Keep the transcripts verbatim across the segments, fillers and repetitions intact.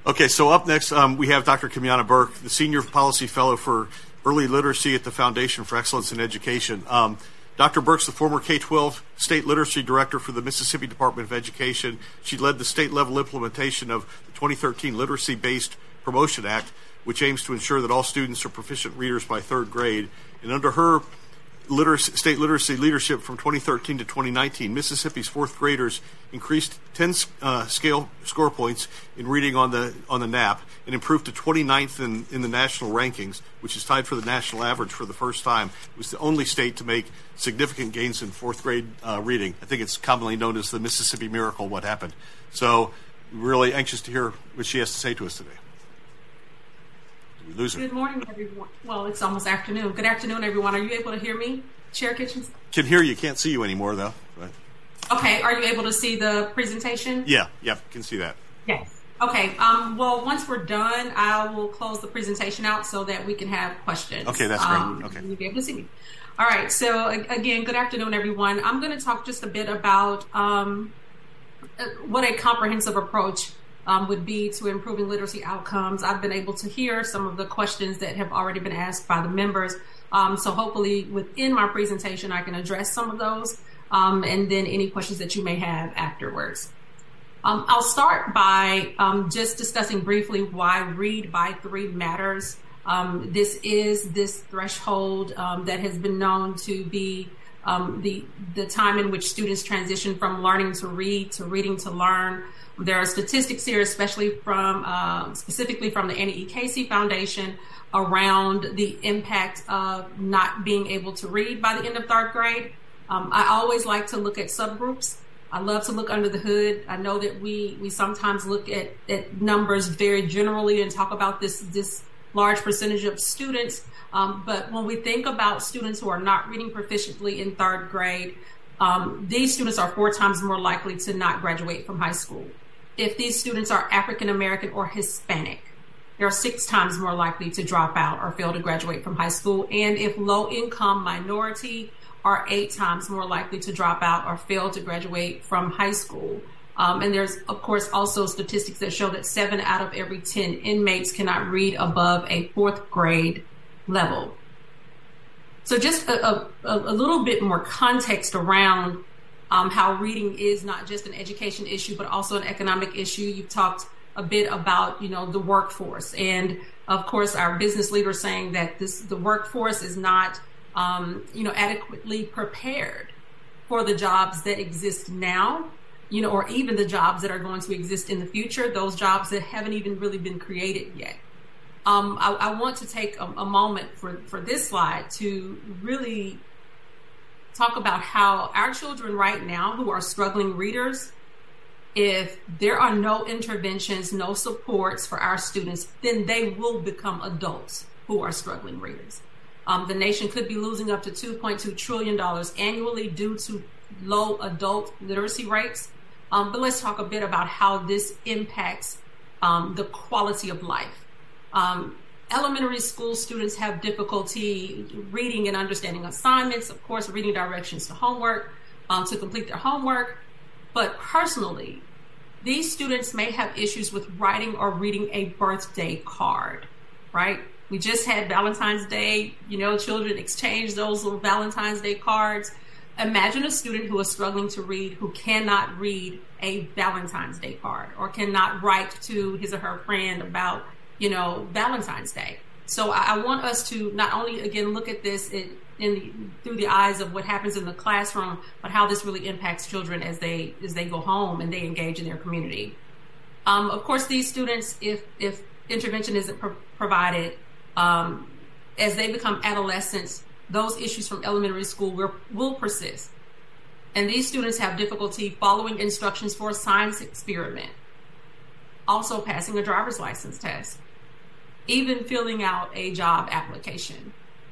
Okay, so up next, um, we have Doctor Kimiana Burke, the Senior Policy Fellow for Early Literacy at the Foundation for Excellence in Education. Um, Doctor Burke's the former K twelve State Literacy Director for the Mississippi Department of Education. She led the state-level implementation of the twenty thirteen Literacy-Based Promotion Act, which aims to ensure that all students are proficient readers by third grade. And under her literacy, state literacy leadership from twenty thirteen to twenty nineteen, Mississippi's fourth graders increased ten uh, scale score points in reading on the on the N A P and improved to twenty-ninth in, in the national rankings, which is tied for the national average for the first time. It was the only state to make significant gains in fourth grade uh, reading. I think it's commonly known as the Mississippi Miracle, what happened. So we're really anxious to hear what she has to say to us today. Did we lose her? Good morning, everyone. Well, it's almost afternoon. Good afternoon, everyone. Are you able to hear me, Chair Kitchens? Can hear you. Can't see you anymore, though. But... Okay. Are you able to see the presentation? Yeah. Yeah. Can see that. Yes. Okay. Um, well, once we're done, I will close the presentation out so that we can have questions. Okay. That's great. Um, okay. You'll be able to see me. All right. So again, good afternoon, everyone. I'm going to talk just a bit about um, what a comprehensive approach um, would be to improving literacy outcomes. I've been able to hear some of the questions that have already been asked by the members. Um, so hopefully within my presentation, I can address some of those um, and then any questions that you may have afterwards. Um, I'll start by um, just discussing briefly why Read by Three matters. Um, this is this threshold um, that has been known to be um, the, the time in which students transition from learning to read to reading to learn. There are statistics here, especially from uh, specifically from the Annie E. Casey Foundation, around the impact of not being able to read by the end of third grade. Um, I always like to look at subgroups. I love to look under the hood. I know that we we sometimes look at, at numbers very generally and talk about this, this large percentage of students. Um, but when we think about students who are not reading proficiently in third grade, um, these students are four times more likely to not graduate from high school. If these students are African American or Hispanic, they're six times more likely to drop out or fail to graduate from high school. And if low income minority, are eight times more likely to drop out or fail to graduate from high school. Um, and there's, of course, also statistics that show that seven out of every ten inmates cannot read above a fourth grade level. So just a, a, a little bit more context around um, how reading is not just an education issue, but also an economic issue. You've talked a bit about, you know, the workforce. And, of course, our business leaders saying that this the workforce is not Um, you know, adequately prepared for the jobs that exist now, you know, or even the jobs that are going to exist in the future, those jobs that haven't even really been created yet. Um, I, I want to take a, a moment for, for this slide to really talk about how our children right now who are struggling readers, if there are no interventions, no supports for our students, then they will become adults who are struggling readers. Um, the nation could be losing up to two point two trillion dollars annually due to low adult literacy rates. Um, but let's talk a bit about how this impacts um, the quality of life. Um, elementary school students have difficulty reading and understanding assignments, of course, reading directions to homework, um, to complete their homework. But personally, these students may have issues with writing or reading a birthday card, right? We just had Valentine's Day, you know, children exchange those little Valentine's Day cards. Imagine a student who is struggling to read who cannot read a Valentine's Day card or cannot write to his or her friend about, you know, Valentine's Day. So I, I want us to not only, again, look at this in, in the, through the eyes of what happens in the classroom, but how this really impacts children as they as they go home and they engage in their community. Um, of course, these students, if, if intervention isn't pro- provided, Um, as they become adolescents, those issues from elementary school will, will persist. And these students have difficulty following instructions for a science experiment, also passing a driver's license test, even filling out a job application.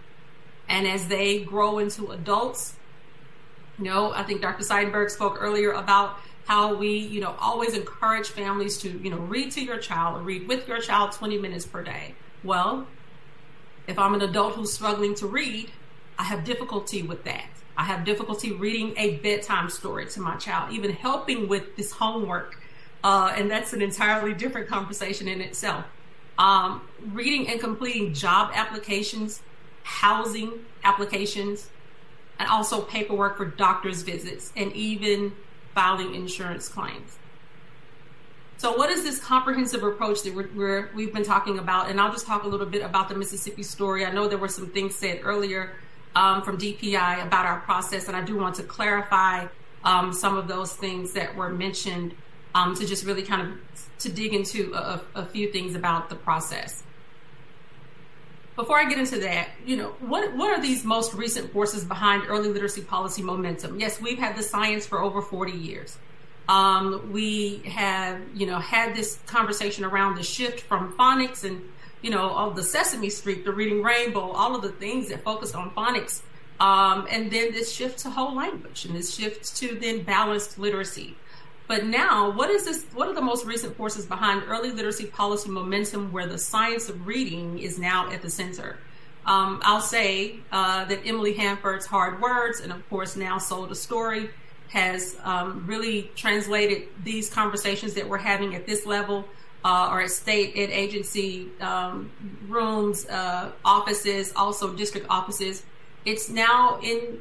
And as they grow into adults, you know, I think Doctor Seidenberg spoke earlier about how we, you know, always encourage families to, you know, read to your child or read with your child twenty minutes per day. Well, if I'm an adult who's struggling to read, I have difficulty with that. I have difficulty reading a bedtime story to my child, even helping with this homework Uh, and that's an entirely different conversation in itself. Um, reading and completing job applications, housing applications, and also paperwork for doctor's visits, and even filing insurance claims. So what is this comprehensive approach that we're, we're, we've been talking about? And I'll just talk a little bit about the Mississippi story. I know there were some things said earlier um, from D P I about our process, and I do want to clarify um, some of those things that were mentioned um, to just really kind of to dig into a, a few things about the process. Before I get into that, you know, what, what are these most recent forces behind early literacy policy momentum? Yes, we've had the science for over forty years. Um, we have, you know, had this conversation around the shift from phonics and, you know, all the Sesame Street, the Reading Rainbow, all of the things that focused on phonics. Um, and then this shift to whole language and this shift to then balanced literacy. But now, what is this? What are the most recent forces behind early literacy policy momentum where the science of reading is now at the center? Um, I'll say uh, that Emily Hanford's Hard Words, and of course now Sold a Story, has um, really translated these conversations that we're having at this level uh, or at state ed agency um, rooms, uh, offices, also district offices. It's now in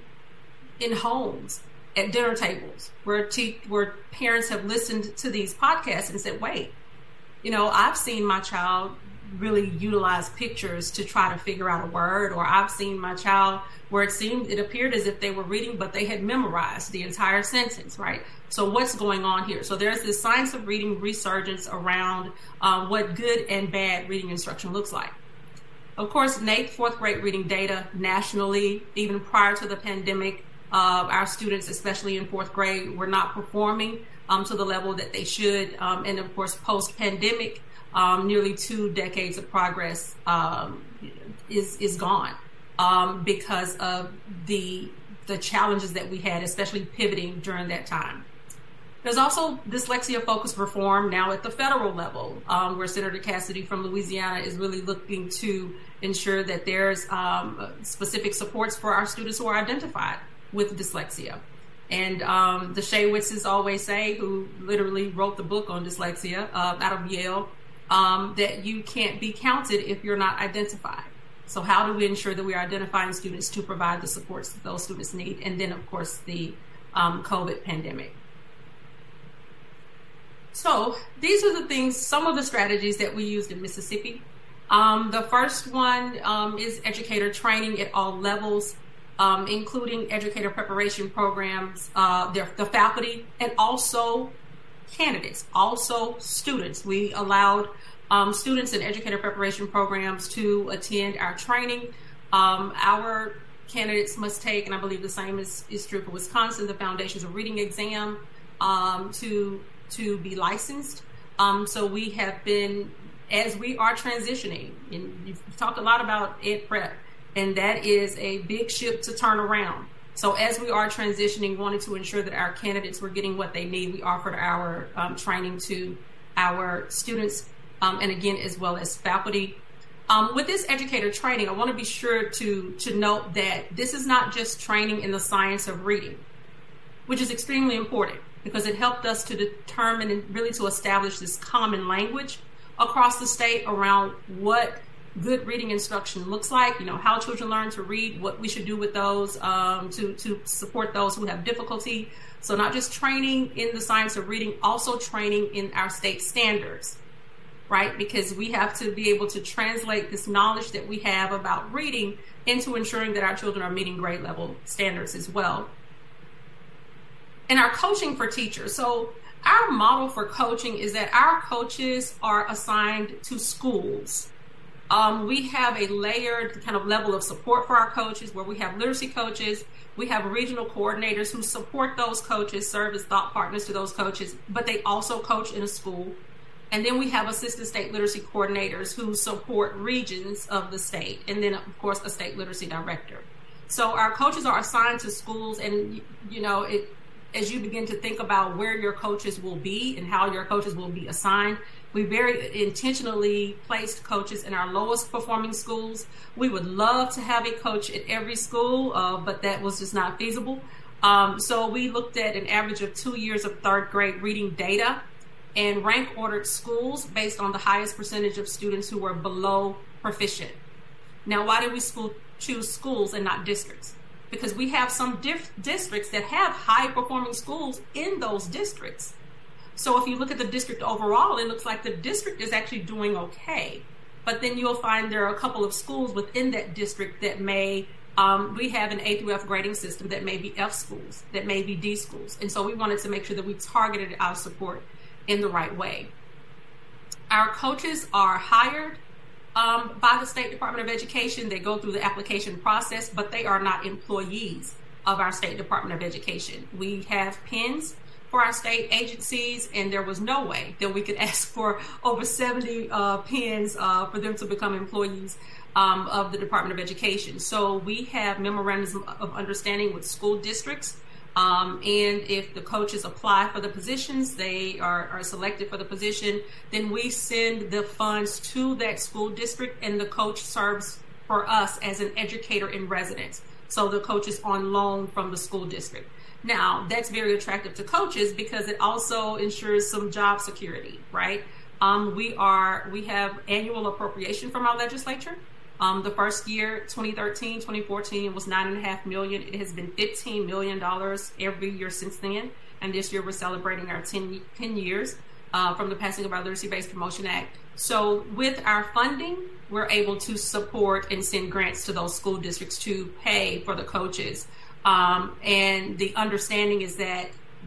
in homes, at dinner tables, where te- where parents have listened to these podcasts and said, wait, you know, I've seen my child really utilize pictures to try to figure out a word, or I've seen my child where it seemed, it appeared as if they were reading, but they had memorized the entire sentence, right? So what's going on here? So there's this science of reading resurgence around uh, what good and bad reading instruction looks like. Of course, N A E P fourth grade reading data nationally, even prior to the pandemic, Uh, our students, especially in fourth grade, were not performing um, to the level that they should. Um, and of course, post-pandemic, um, nearly two decades of progress um, is is gone um, because of the the challenges that we had, especially pivoting during that time. There's also dyslexia-focused reform now at the federal level, um, where Senator Cassidy from Louisiana is really looking to ensure that there's um, specific supports for our students who are identified with dyslexia. And um, the Shaywitzes always say, who literally wrote the book on dyslexia uh, out of Yale, um, that you can't be counted if you're not identified. So how do we ensure that we are identifying students to provide the supports that those students need? And then, of course, the um, COVID pandemic. So these are the things, some of the strategies that we used in Mississippi. Um, the first one um, is educator training at all levels, Um, including educator preparation programs, uh, the, the faculty, and also candidates, also students. We allowed um, students in educator preparation programs to attend our training. Um, our candidates must take, and I believe the same is, is true for Wisconsin, the Foundations of Reading exam um, to, to be licensed. Um, so we have been, as we are transitioning, and you've talked a lot about ed prep, and that is a big ship to turn around. So as we are transitioning, wanted to ensure that our candidates were getting what they need. We offered our um, training to our students, um, and again, as well as faculty. Um, with this educator training, I want to be sure to, to note that this is not just training in the science of reading, which is extremely important because it helped us to determine and really to establish this common language across the state around what good reading instruction looks like, you know, how children learn to read, what we should do with those um, to, to support those who have difficulty. So not just training in the science of reading, also training in our state standards, right? Because we have to be able to translate this knowledge that we have about reading into ensuring that our children are meeting grade level standards as well. And our coaching for teachers. So our model for coaching is that our coaches are assigned to schools. Um, we have a layered kind of level of support for our coaches where we have literacy coaches, we have regional coordinators who support those coaches, serve as thought partners to those coaches, but they also coach in a school. And then we have assistant state literacy coordinators who support regions of the state, and then, of course, a state literacy director. So our coaches are assigned to schools, and, you know, it, as you begin to think about where your coaches will be and how your coaches will be assigned, we very intentionally placed coaches in our lowest performing schools. We would love to have a coach at every school, uh, but that was just not feasible. Um, so we looked at an average of two years of third grade reading data and rank ordered schools based on the highest percentage of students who were below proficient. Now, why did we school, choose schools and not districts? Because we have some diff- districts that have high performing schools in those districts. So if you look at the district overall, it looks like the district is actually doing okay. But then you'll find there are a couple of schools within that district that may, um, we have an A through F grading system that may be F schools, that may be D schools. And so we wanted to make sure that we targeted our support in the right way. Our coaches are hired um, by the State Department of Education. They go through the application process, but they are not employees of our State Department of Education. We have pins for our state agencies, and there was no way that we could ask for over seventy uh, pins uh, for them to become employees um, of the Department of Education. So we have memorandums of understanding with school districts. Um, and if the coaches apply for the positions, they are, are selected for the position, then we send the funds to that school district, and the coach serves for us as an educator in residence. So the coach is on loan from the school district. Now, that's very attractive to coaches because it also ensures some job security, right? Um, we are we have annual appropriation from our legislature. Um, the first year, twenty thirteen, twenty fourteen, was nine and a half million. It has been fifteen million dollars every year since then. And this year we're celebrating our ten, ten years uh, from the passing of our Literacy-Based Promotion Act. So with our funding, we're able to support and send grants to those school districts to pay for the coaches. Um, and the understanding is that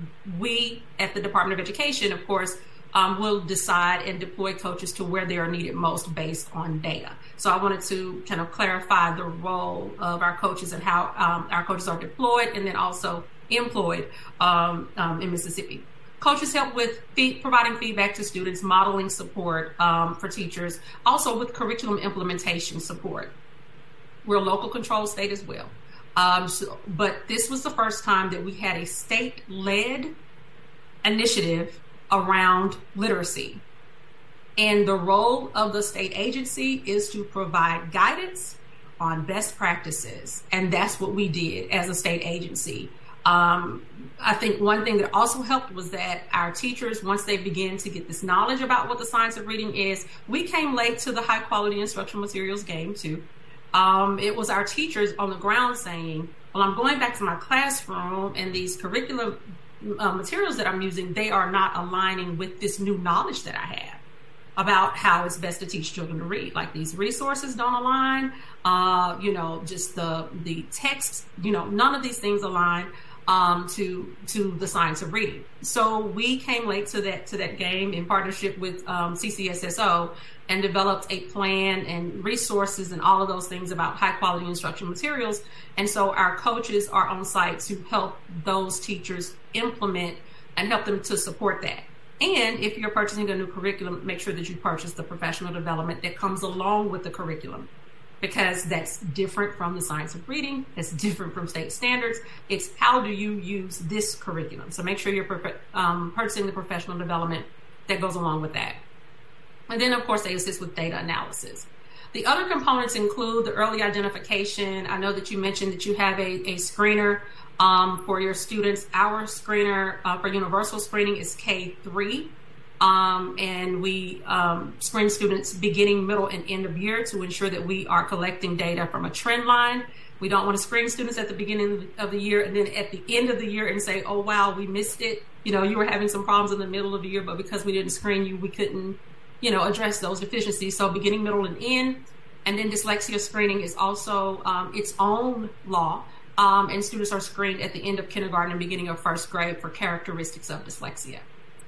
we at the Department of Education, of course, Um, will decide and deploy coaches to where they are needed most based on data. So I wanted to kind of clarify the role of our coaches and how um, our coaches are deployed and then also employed um, um, in Mississippi. Coaches help with fee- providing feedback to students, modeling support um, for teachers, also with curriculum implementation support. We're a local control state as well. Um, so, but this was the first time that we had a state-led initiative around literacy. And the role of the state agency is to provide guidance on best practices. And that's what we did as a state agency. Um, I think one thing that also helped was that our teachers, once they began to get this knowledge about what the science of reading is, we came late to the high quality instructional materials game too. Um, it was our teachers on the ground saying, well, I'm going back to my classroom and these curriculum Uh, materials that I'm using, they are not aligning with this new knowledge that I have about how it's best to teach children to read. Like these resources don't align, uh, you know, just the the texts, you know, none of these things align um, to to the science of reading. So we came late to that to that game in partnership with um, C C S S O and developed a plan and resources and all of those things about high quality instructional materials. And so our coaches are on site to help those teachers implement and help them to support that. And if you're purchasing a new curriculum, make sure that you purchase the professional development that comes along with the curriculum, because that's different from the science of reading. It's different from state standards. It's how do you use this curriculum? So make sure you're um, purchasing the professional development that goes along with that. And then, of course, they assist with data analysis. The other components include the early identification. I know that you mentioned that you have a, a screener um, for your students. Our screener uh, for universal screening is K three. Um, and we um, screen students beginning, middle, and end of year to ensure that we are collecting data from a trend line. We don't want to screen students at the beginning of the year and then at the end of the year and say, oh, wow, we missed it. You know, you were having some problems in the middle of the year, but because we didn't screen you, we couldn't, you know, address those deficiencies. So beginning, middle, and end. And then dyslexia screening is also um, its own law. Um, and students are screened at the end of kindergarten and beginning of first grade for characteristics of dyslexia.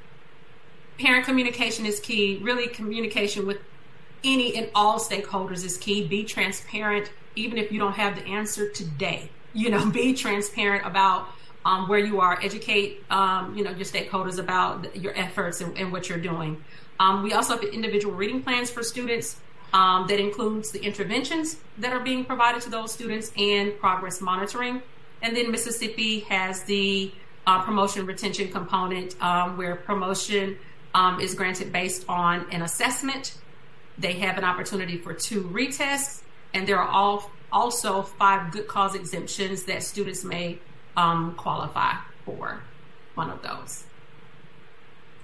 Parent communication is key. Really, communication with any and all stakeholders is key. Be transparent, even if you don't have the answer today. You know, be transparent about um, where you are. Educate, um, you know, your stakeholders about your efforts and, and what you're doing. Um, we also have individual reading plans for students. Um, that includes the interventions that are being provided to those students and progress monitoring. And then Mississippi has the uh, promotion retention component um, where promotion um, is granted based on an assessment. They have an opportunity for two retests, and there are all, also five good cause exemptions that students may um, qualify for one of those.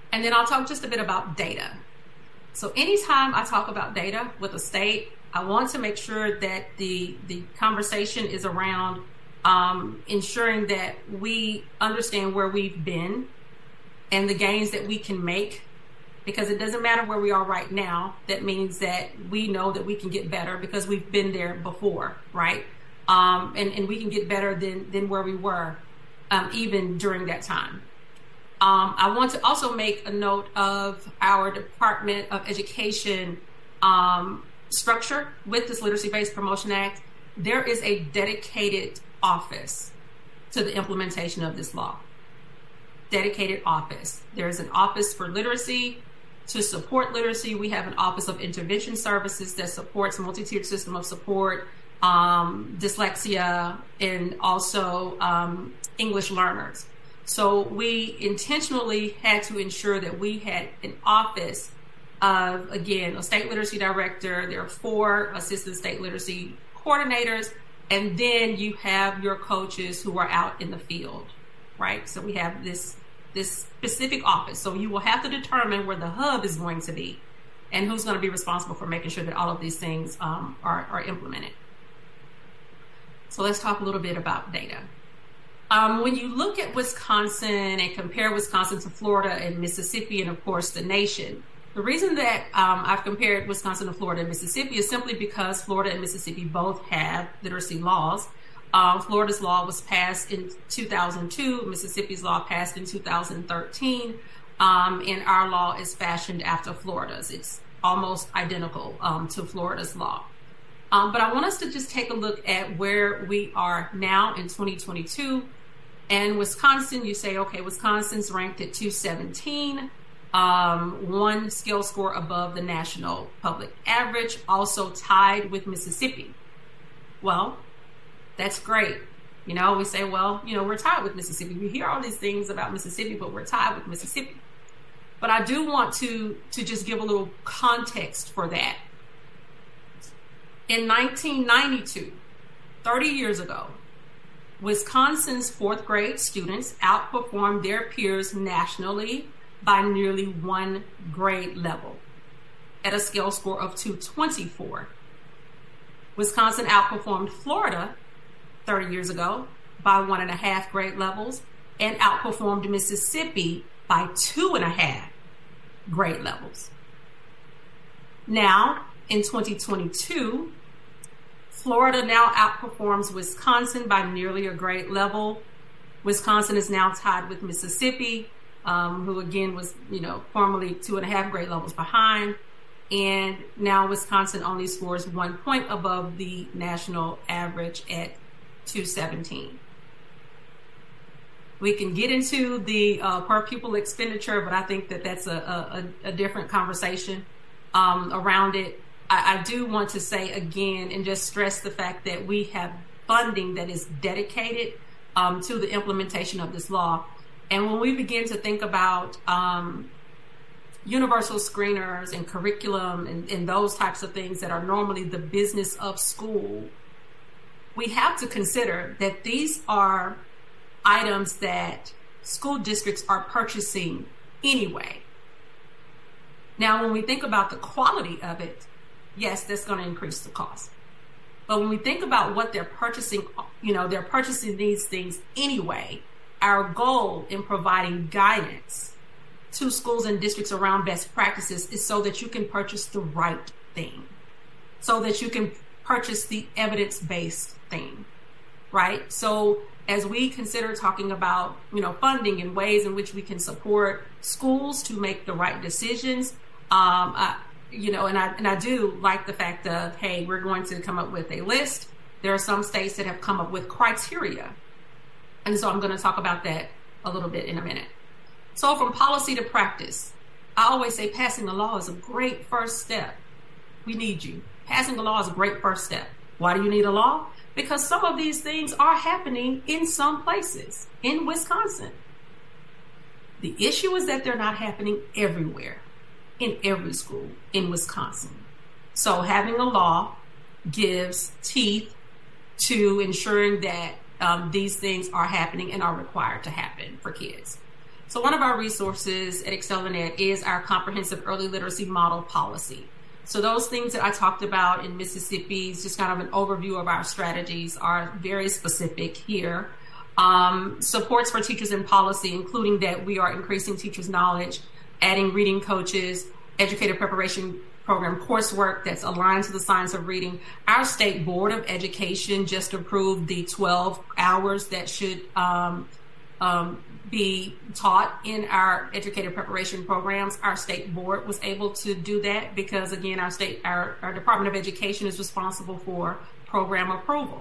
And then I'll talk just a bit about data. So anytime I talk about data with a state, I want to make sure that the the conversation is around um, ensuring that we understand where we've been and the gains that we can make, because it doesn't matter where we are right now. That means that we know that we can get better because we've been there before, right? Um, and, and we can get better than, than where we were um, even during that time. Um, I want to also make a note of our Department of Education um, structure with this Literacy-Based Promotion Act. There is a dedicated office to the implementation of this law. Dedicated office. There is an office for literacy to support literacy. We have an office of intervention services that supports a multi-tiered system of support, um, dyslexia, and also um, English learners. So we intentionally had to ensure that we had an office of, again, a state literacy director. There are four assistant state literacy coordinators, and then you have your coaches who are out in the field, right? So we have this this specific office. So you will have to determine where the hub is going to be and who's going to be responsible for making sure that all of these things um, are, are implemented. So let's talk a little bit about data. Um, when you look at Wisconsin and compare Wisconsin to Florida and Mississippi, and of course the nation, the reason that um, I've compared Wisconsin to Florida and Mississippi is simply because Florida and Mississippi both have literacy laws. Uh, Florida's law was passed in two thousand two, Mississippi's law passed in two thousand thirteen, um, and our law is fashioned after Florida's. It's almost identical um, to Florida's law. Um, but I want us to just take a look at where we are now in twenty twenty-two. And Wisconsin, you say, okay, Wisconsin's ranked at two seventeen, um, one skill score above the national public average, also tied with Mississippi. Well, that's great. You know, we say, well, you know, we're tied with Mississippi. We hear all these things about Mississippi, but we're tied with Mississippi. But I do want to, to just give a little context for that. In nineteen ninety-two, thirty years ago, Wisconsin's fourth grade students outperformed their peers nationally by nearly one grade level at a scale score of two twenty-four. Wisconsin outperformed Florida thirty years ago by one and a half grade levels and outperformed Mississippi by two and a half grade levels. Now, in twenty twenty-two, Florida now outperforms Wisconsin by nearly a grade level. Wisconsin is now tied with Mississippi, um, who again was, you know, formerly two and a half grade levels behind. And now Wisconsin only scores one point above the national average at two seventeen. We can get into the uh, per pupil expenditure, but I think that that's a, a, a different conversation um, around it. I, I do want to say again and just stress the fact that we have funding that is dedicated um, to the implementation of this law. And when we begin to think about um, universal screeners and curriculum and, and those types of things that are normally the business of school, we have to consider that these are items that school districts are purchasing anyway. Now, when we think about the quality of it, yes, that's going to increase the cost. But when we think about what they're purchasing, you know, they're purchasing these things anyway. Our goal in providing guidance to schools and districts around best practices is so that you can purchase the right thing, so that you can purchase the evidence-based thing, right? So as we consider talking about, you know, funding and ways in which we can support schools to make the right decisions, um, I, you know, and I and I do like the fact of, hey, we're going to come up with a list. There are some states that have come up with criteria. And so I'm going to talk about that a little bit in a minute. So from policy to practice, I always say passing the law is a great first step. We need you. Passing the law is a great first step. Why do you need a law? Because some of these things are happening in some places in Wisconsin. The issue is that they're not happening everywhere, in every school in Wisconsin. So having a law gives teeth to ensuring that um, these things are happening and are required to happen for kids. So one of our resources at ExcelinEd is our comprehensive early literacy model policy. So those things that I talked about in Mississippi's, just kind of an overview of our strategies, are very specific here. Um, supports for teachers in policy, including that we are increasing teachers' knowledge, adding reading coaches, educator preparation program coursework that's aligned to the science of reading. Our state board of education just approved the twelve hours that should um, um, be taught in our educator preparation programs. Our state board was able to do that because, again, our state, our, our Department of Education is responsible for program approval.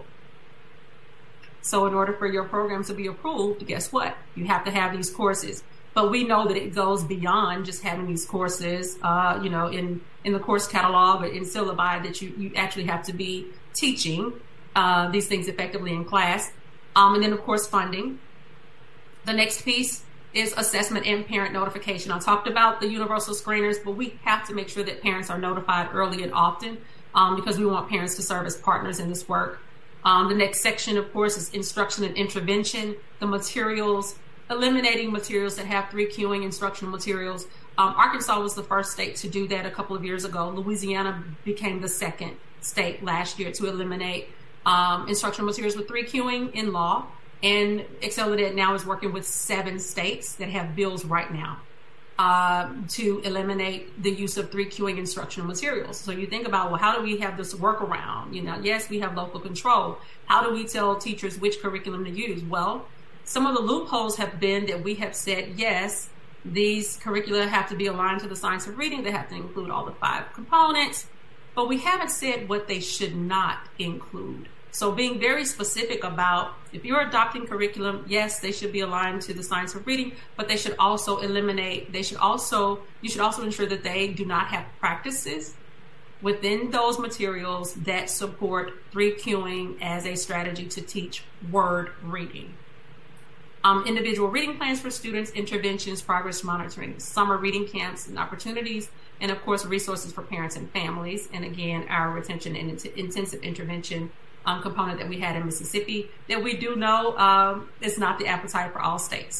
So in order for your program to be approved, guess what? You have to have these courses. But we know that it goes beyond just having these courses, uh, you know, in, in the course catalog or in syllabi, that you, you actually have to be teaching uh, these things effectively in class. Um, and then, of course, funding. The next piece is assessment and parent notification. I talked about the universal screeners, but we have to make sure that parents are notified early and often um, because we want parents to serve as partners in this work. Um, the next section, of course, is instruction and intervention, the materials, eliminating materials that have three Qing instructional materials. Um, Arkansas was the first state to do that a couple of years ago. Louisiana became the second state last year to eliminate um, instructional materials with three Qing in law. And ExcelinEd now is working with seven states that have bills right now uh, to eliminate the use of three Qing instructional materials. So you think about, well, how do we have this workaround? You know, yes, we have local control. How do we tell teachers which curriculum to use? Well, some of the loopholes have been that we have said, yes, these curricula have to be aligned to the science of reading. They have to include all the five components, but we haven't said what they should not include. So being very specific about, if you're adopting curriculum, yes, they should be aligned to the science of reading, but they should also eliminate, they should also, you should also ensure that they do not have practices within those materials that support three Qing as a strategy to teach word reading. Um, individual reading plans for students, interventions, progress monitoring, summer reading camps and opportunities, and of course, resources for parents and families. And again, our retention and int- intensive intervention Um, component that we had in Mississippi that we do know um, is not the appetite for all states.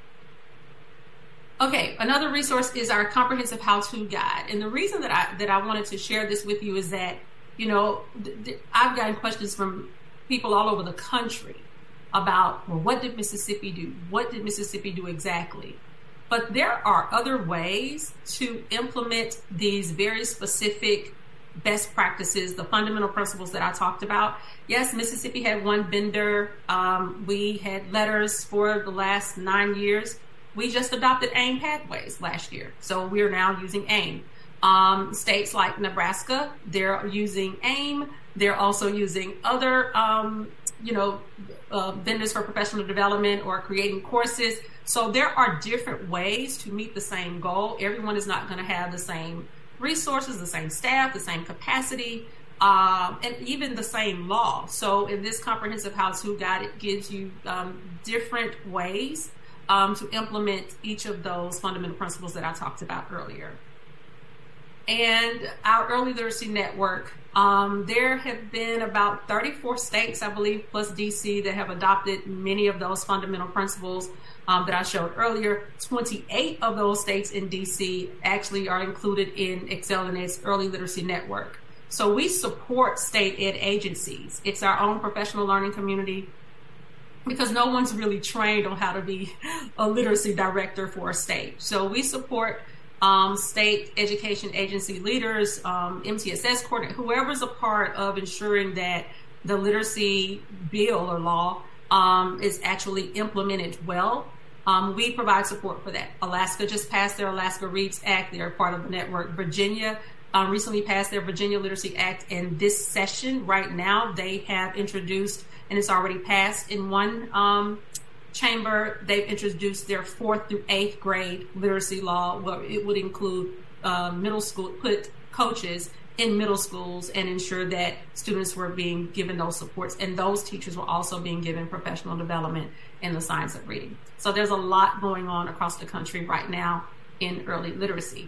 Okay, another resource is our comprehensive how-to guide. And the reason that I that I wanted to share this with you is that, you know, th- th- I've gotten questions from people all over the country about, well, what did Mississippi do? What did Mississippi do exactly? But there are other ways to implement these very specific best practices, the fundamental principles that I talked about. Yes, Mississippi had one vendor. Um, we had letters for the last nine years. We just adopted AIM Pathways last year. So we're now using AIM. Um, states like Nebraska, they're using AIM. They're also using other, um, you know, uh, vendors for professional development or creating courses. So there are different ways to meet the same goal. Everyone is not going to have the same resources, the same staff, the same capacity, um, and even the same law. So in this comprehensive how-to guide, it gives you um, different ways um, to implement each of those fundamental principles that I talked about earlier. And our early literacy network, um, there have been about thirty-four states, I believe, plus D C, that have adopted many of those fundamental principles um, that I showed earlier. twenty-eight of those states in D C actually are included in ExcelinEd's early literacy network. So we support state ed agencies. It's our own professional learning community because no one's really trained on how to be a literacy director for a state. So we support Um, state education agency leaders, um, M T S S coordinator, whoever's a part of ensuring that the literacy bill or law um, is actually implemented well. Um, we provide support for that. Alaska just passed their Alaska Reads Act. They're part of the network. Virginia um, recently passed their Virginia Literacy Act. And this session right now, they have introduced, and it's already passed in one um chamber, they've introduced their fourth through eighth grade literacy law, where it would include uh, middle school, put coaches in middle schools and ensure that students were being given those supports. And those teachers were also being given professional development in the science of reading. So there's a lot going on across the country right now in early literacy.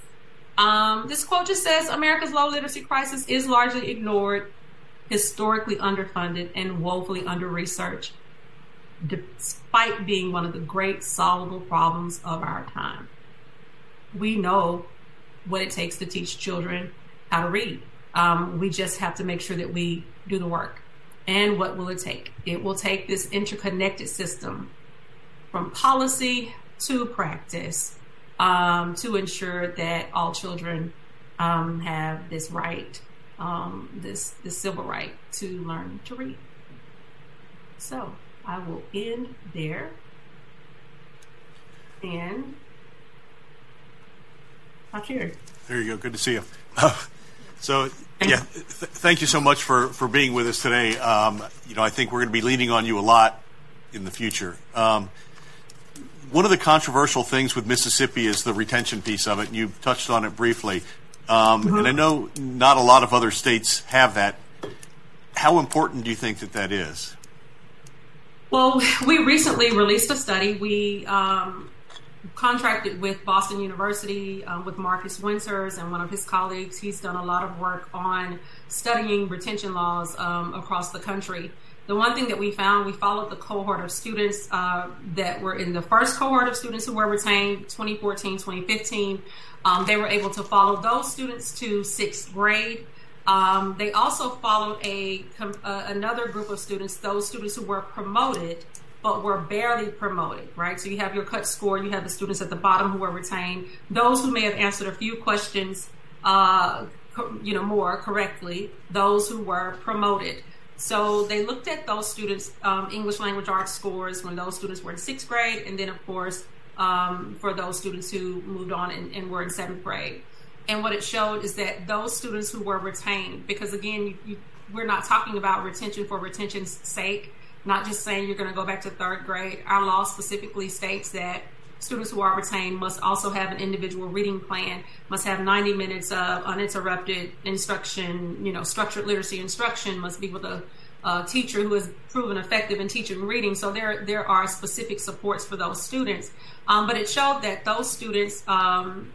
Um, this quote just says, America's low literacy crisis is largely ignored, historically underfunded, and woefully under-researched. despite being one of the great solvable problems of our time. We know what it takes to teach children how to read. Um, we just have to make sure that we do the work. And what will it take? It will take this interconnected system from policy to practice um, to ensure that all children um, have this right, um, this, this civil right to learn to read. So I will end there. And I'm here. There you go. Good to see you. So, yeah, th- thank you so much for, for being with us today. Um, you know, I think we're going to be leaning on you a lot in the future. Um, one of the controversial things with Mississippi is the retention piece of it, and you touched on it briefly. Um, mm-hmm. And I know not a lot of other states have that. How important do you think that that is? Well, we recently released a study. We um, contracted with Boston University, um, with Marcus Winters and one of his colleagues. He's done a lot of work on studying retention laws um, across the country. The one thing that we found, we followed the cohort of students uh, that were in the first cohort of students who were retained, twenty fourteen, twenty fifteen. Um, they were able to follow those students to sixth grade. Um, they also followed a uh, another group of students, those students who were promoted but were barely promoted, right? So you have your cut score, you have the students at the bottom who were retained, those who may have answered a few questions, uh, co- you know, more correctly, those who were promoted. So they looked at those students' um, English language arts scores when those students were in sixth grade, and then of course um, for those students who moved on and, and were in seventh grade. And what it showed is that those students who were retained, because again, you, you, we're not talking about retention for retention's sake, not just saying you're going to go back to third grade. Our law specifically states that students who are retained must also have an individual reading plan, must have ninety minutes of uninterrupted instruction, you know, structured literacy instruction, must be with a, a teacher who has proven effective in teaching reading. So there, there are specific supports for those students. Um, but it showed that those students um,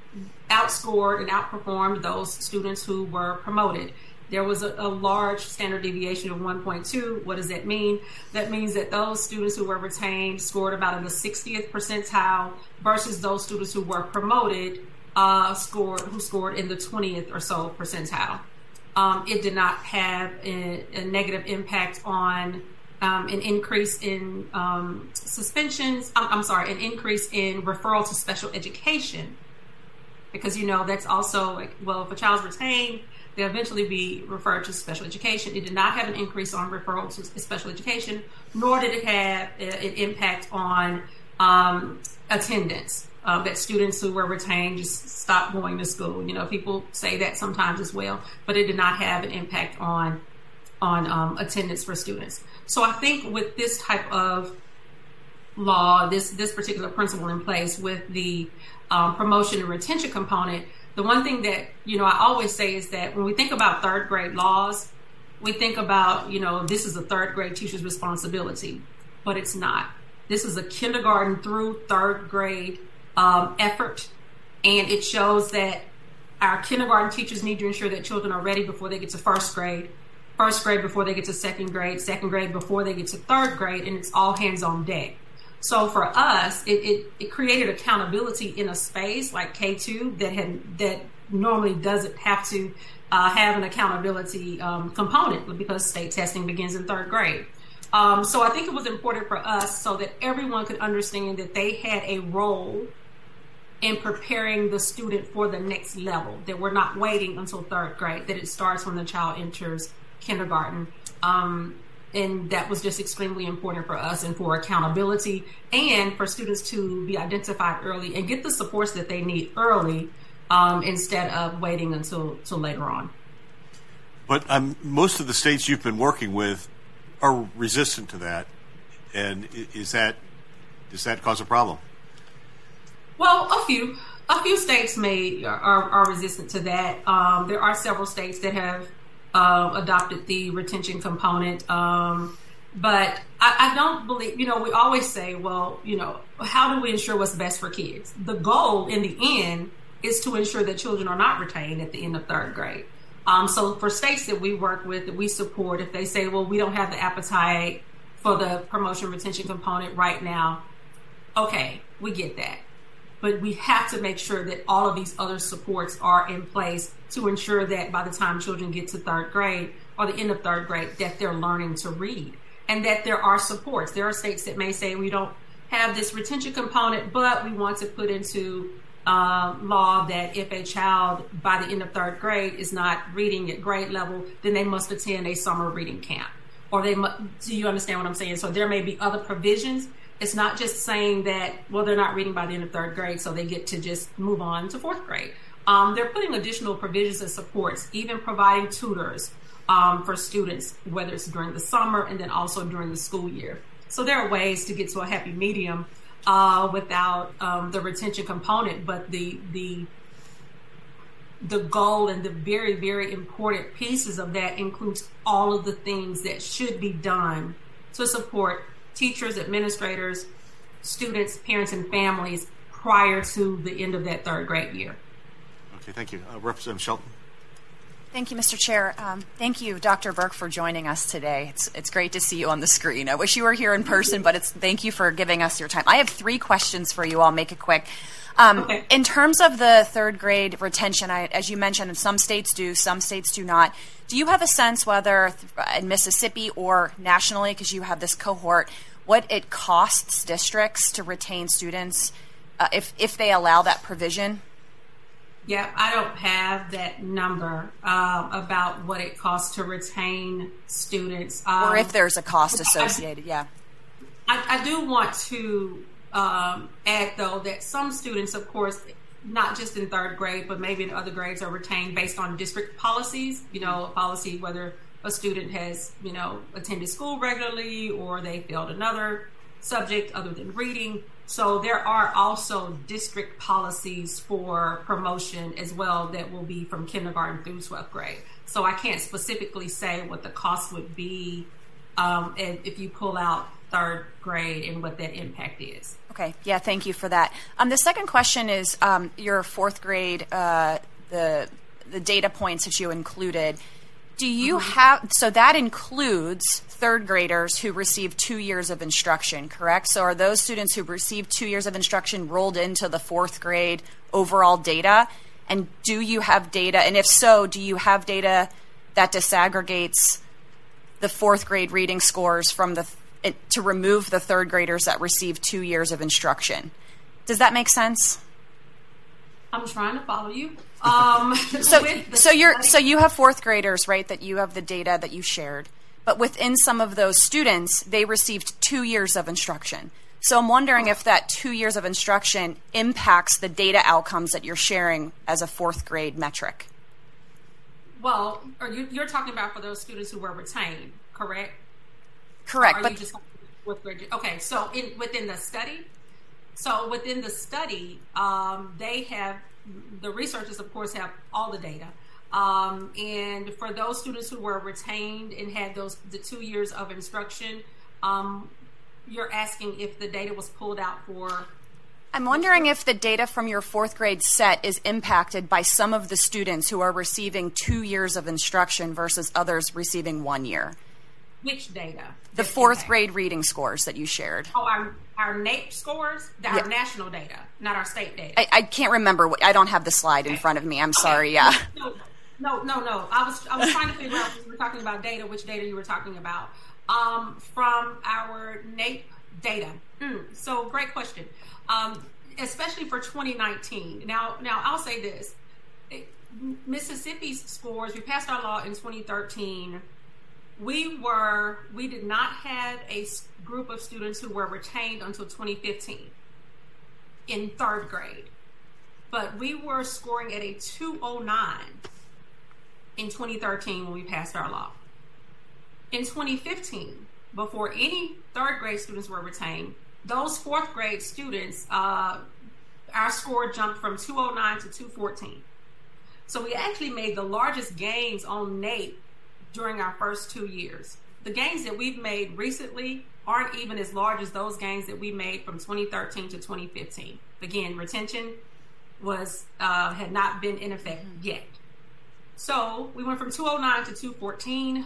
outscored and outperformed those students who were promoted. There was a, a large standard deviation of one point two. What does that mean? That means that those students who were retained scored about in the sixtieth percentile versus those students who were promoted uh, scored who scored in the twentieth or so percentile. Um, it did not have a, a negative impact on um, an increase in um, suspensions. I'm, I'm sorry, an increase in referral to special education. Because, you know, that's also, like, well, if a child's retained, they'll eventually be referred to special education. It did not have an increase on referral to special education, nor did it have an impact on um, attendance, uh, that students who were retained just stopped going to school. You know, people say that sometimes as well, but it did not have an impact on, on um, attendance for students. So I think with this type of law, this, this particular principle in place with the Um, promotion and retention component, the one thing that, you know, I always say is that when we think about third grade laws, we think about, you know, this is a third grade teacher's responsibility, but it's not. This is a kindergarten through third grade um, effort, and it shows that our kindergarten teachers need to ensure that children are ready before they get to first grade, first grade before they get to second grade, second grade before they get to third grade, and it's all hands on deck. So for us, it, it, it created accountability in a space like K two that had that normally doesn't have to uh, have an accountability um, component because state testing begins in third grade. Um, so I think it was important for us so that everyone could understand that they had a role in preparing the student for the next level, that we're not waiting until third grade, that it starts when the child enters kindergarten. Um, And that was just extremely important for us and for accountability and for students to be identified early and get the supports that they need early um, instead of waiting until, until later on. But um, most of the states you've been working with are resistant to that. And is that does that cause a problem? Well, a few. A few states may are, are resistant to that. Um, there are several states that have Uh, adopted the retention component. Um, but I, I don't believe, you know, we always say, well, you know, how do we ensure what's best for kids? The goal in the end is to ensure that children are not retained at the end of third grade. Um, so for states that we work with, that we support, if they say, well, we don't have the appetite for the promotion retention component right now. Okay, we get that. But we have to make sure that all of these other supports are in place to ensure that by the time children get to third grade or the end of third grade, that they're learning to read and that there are supports. There are states that may say we don't have this retention component, but we want to put into uh, law that if a child by the end of third grade is not reading at grade level, then they must attend a summer reading camp. Or they must, do you understand what I'm saying? So there may be other provisions. It's not just saying that, well, they're not reading by the end of third grade, so they get to just move on to fourth grade. Um, they're putting additional provisions and supports, even providing tutors um, for students, whether it's during the summer and then also during the school year. So there are ways to get to a happy medium uh, without um, the retention component, but the the the goal and the very, very important pieces of that includes all of the things that should be done to support teachers, administrators, students, parents, and families prior to the end of that third grade year. Okay, thank you. Uh, Representative Shelton. Thank you, Mister Chair. Um, thank you, Doctor Burke, for joining us today. It's it's great to see you on the screen. I wish you were here in person, but it's thank you for giving us your time. I have three questions for you. I'll make it quick. Um, okay. In terms of the third grade retention, I, as you mentioned, some states do, some states do not. Do you have a sense whether in Mississippi or nationally, because you have this cohort, what it costs districts to retain students uh, if if they allow that provision? Yeah, I don't have that number uh, about what it costs to retain students. Um, or if there's a cost associated, I, yeah. I, I do want to um, add, though, that some students, of course, not just in third grade, but maybe in other grades, are retained based on district policies, you know, a policy whether a student has, you know, attended school regularly or they failed another subject other than reading. So there are also district policies for promotion as well that will be from kindergarten through twelfth grade. So I can't specifically say what the cost would be um, if you pull out third grade and what that impact is. Okay. Yeah, thank you for that. Um, the second question is um, your fourth grade, uh, the the data points that you included. Do you mm-hmm. have, so that includes third graders who receive two years of instruction, correct? So are those students who receive two years of instruction rolled into the fourth grade overall data? And do you have data, and if so, do you have data that disaggregates the fourth grade reading scores from the, to remove the third graders that receive two years of instruction? Does that make sense? I'm trying to follow you. Um, so, so you're so you have fourth graders, right? That you have the data that you shared, but within some of those students, they received two years of instruction. So I'm wondering if that two years of instruction impacts the data outcomes that you're sharing as a fourth grade metric. Well, are you, you're talking about for those students who were retained, correct? Correct. Or are but you just fourth grade? Okay, so in, within the study. So within the study, um, they have, the researchers, of course, have all the data. Um, and for those students who were retained and had those the two years of instruction, um, you're asking if the data was pulled out for... I'm wondering if the data from your fourth grade set is impacted by some of the students who are receiving two years of instruction versus others receiving one year. Which data? The fourth grade reading scores that you shared. Oh, our our NAEP scores, our yeah. national data, not our state data. I, I can't remember. What, I don't have the slide in front of me. I'm okay. sorry. Yeah. No, no, no, no. I was I was trying to figure out when you were talking about data, which data you were talking about. Um, from our NAEP data. Mm, so great question. Um, especially for twenty nineteen. Now, now I'll say this: Mississippi's scores. We passed our law in twenty thirteen. We were, we did not have a group of students who were retained until twenty fifteen in third grade, but we were scoring at a two oh nine in twenty thirteen when we passed our law. In twenty fifteen, before any third grade students were retained, those fourth grade students, uh, our score jumped from two oh nine to two fourteen. So we actually made the largest gains on NAEP during our first two years. The gains that we've made recently aren't even as large as those gains that we made from twenty thirteen to twenty fifteen. Again, retention was uh, had not been in effect yet. So we went from two oh nine to two fourteen,